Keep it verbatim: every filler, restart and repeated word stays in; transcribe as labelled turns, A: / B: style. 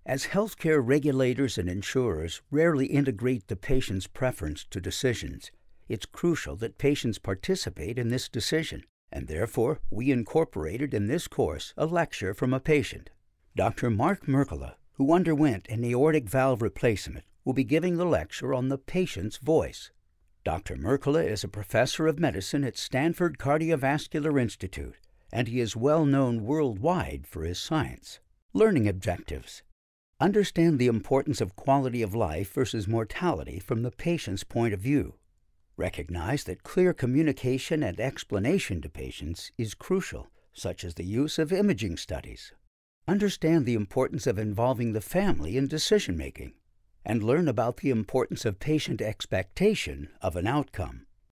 A: As healthcare regulators and insurers rarely integrate the patient's preference to decisions, it's crucial that patients participate in this decision, and therefore we incorporated in this course a lecture from a patient. Doctor Mark Mercola, who underwent an aortic valve replacement, will be giving the lecture on the patient's voice. Doctor Mercola is a professor of medicine at Stanford Cardiovascular Institute, and he is well known worldwide for his science. Learning objectives. Understand the importance of quality of life versus mortality from the patient's point of view. Recognize that clear communication and explanation to patients is crucial, such as the use of imaging studies. Understand the importance of involving the family in decision-making, and learn about the importance of patient expectation of an outcome.